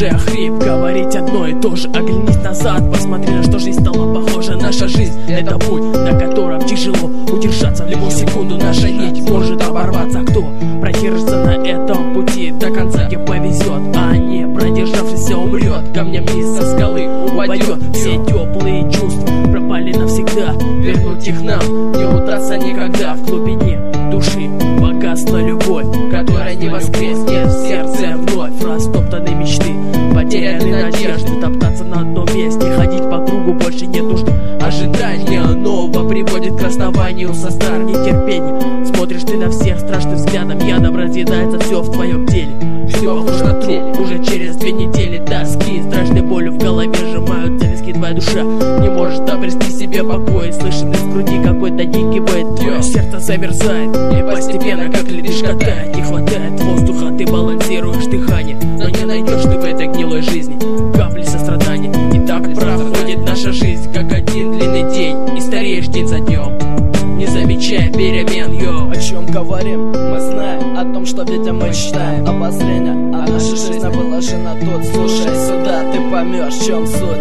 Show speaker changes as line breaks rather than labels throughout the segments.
уже охрип говорить одно и то же. Оглянись назад, посмотри, на что жизнь стала похожа. Наша жизнь — это путь, на котором тяжело удержаться. В любую секунду наша нить может оборваться. Кто продержится на этом пути до конца, тебе повезет, а не продержавшийся умрет. Камнем из-за скалы упадет. Все теплые чувства пропали навсегда, вернуть их нам не удастся никогда. В глубине души богатство, любовь, которая не воскреснет в сердце вновь. Растоптаны мечты, потеряны надежды, топтаться на одном месте, ходить по кругу больше нет нужды. Ожидание нового приводит к расставанию со старым. Нетерпением смотришь ты на всех страшным взглядом, ядом разъедается все в твоем теле. Все похоже на труп уже через 2 недели тоски, страшной болью в голове сжимают виски. Твоя душа не может обрести себе покой, слышит из груди какой-то дикий вой. Твое сердце замерзает и постепенно, как ледышка, тает. Не хватает воздуха, ты балансируешь дыхание, но не найдешь ты в этой гнилой жизни капли сострадания. И так проходит наша жизнь, как один длинный день, и стареешь день за днем, не замечая перемен. Йоу.
О чем говорим? Мы знаем о том, что видим, мы читаем обозрение, а наша жизнь выложена тут. Слушай сюда, ты поймешь, в чем суть.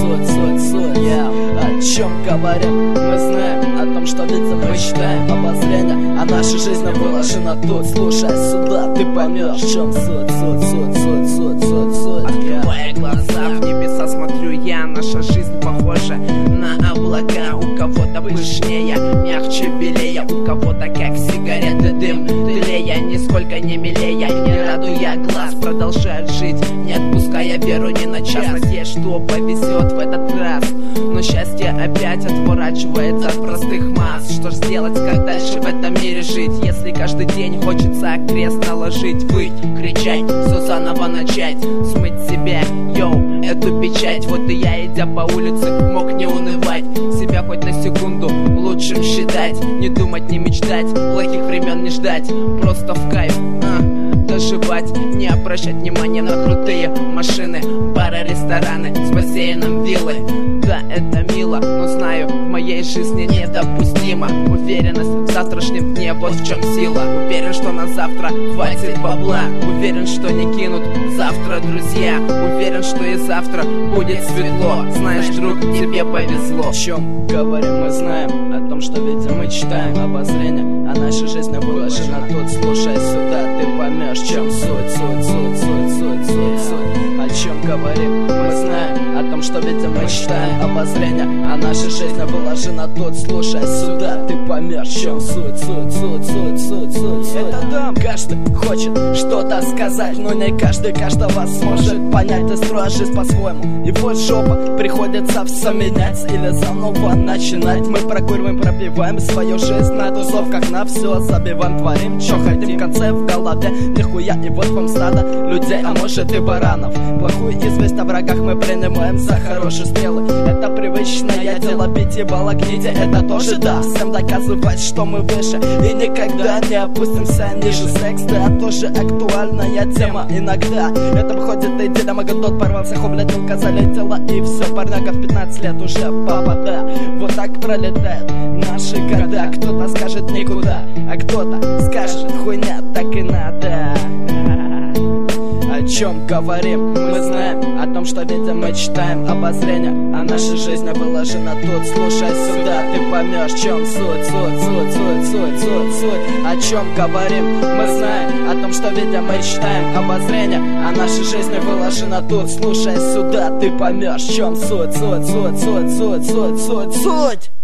О чем говорим? Мы знаем о том, что видим, мы читаем обозрение, а наша жизнь выложена тут. Слушай сюда, ты поймешь, в чем суть.
Открывая глаза в небеса, смотрю я, наша жизнь похожа на облака. У кого-то пышнее, мягче, белее, у кого-то как сигареты дым, тлея, нисколько не милее, не радуя глаз, продолжает жить, не отпуская веру ни на час. Надеюсь, что повезет в этот раз, но счастье опять отворачивается от простых масс. Что ж сделать, как дальше в этом мире жить, если каждый день хочется крест наложить, выть, кричать, все заново начать, смыть себя, йоу, эту печать. Вот и я, идя по улице, мог не унывать, себя хоть на секунду лучшим считать, не думать, не мечтать, плохих времен не ждать, просто в кайф доживать, не обращать внимания на крутые машины, бары, рестораны с бассейном, виллы. Да, это мило, но знаю, в моей жизни недопустимо уверенность в завтрашнем дне, вот в чем сила. Уверен, что на завтра хватит бабла, уверен, что не кинут завтра друзья, уверен, что и завтра будет светло. Знаешь, друг, тебе повезло.
О чем говорим? Мы знаем о том, что видим, мы читаем обозрение, а наша жизнь выложена тут. Слушай сюда, ты поймешь, в чем суть. О чем говорим? Мы знаем о том, что видим, мы читаем обозрение, а наша жизнь выложена тут. Слушай сюда, ты поймешь, в чем суть. Это дом, каждый хочет что-то сказать, но не каждый каждого сможет понять. Ты строишь жизнь по-своему, и вот жопа, приходится все менять или заново начинать. Мы прокуриваем, пропиваем свою жизнь на тусовках, на все забиваем, творим, что хотим, в конце в голове нихуя, и вот вам стадо людей, а может и баранов. Плохую известь о врагах мы принимаем за хорошие стрелы. Это привычное дело, пить и балагните, это тоже да. Всем доказывать, что мы выше, и никогда не опустимся ниже. Секс, да, тоже актуальная тема иногда. Это выходит идея, Магадот порвался, хоблядилка залетела, и все, парняга в 15 лет уже папа, вот так пролетает наши года. Кто-то скажет никуда, а кто-то скажет хуйня, так и надо. О чем говорим? Мы знаем о том, что видим, мы читаем обозрение, а наша жизнь выложена тут. Слушай сюда, ты поймешь, в чем суть. О чем говорим? Мы знаем о том, что видим, мы читаем обозрение, а наша жизнь выложена тут. Слушай сюда, ты поймешь, в чем суть.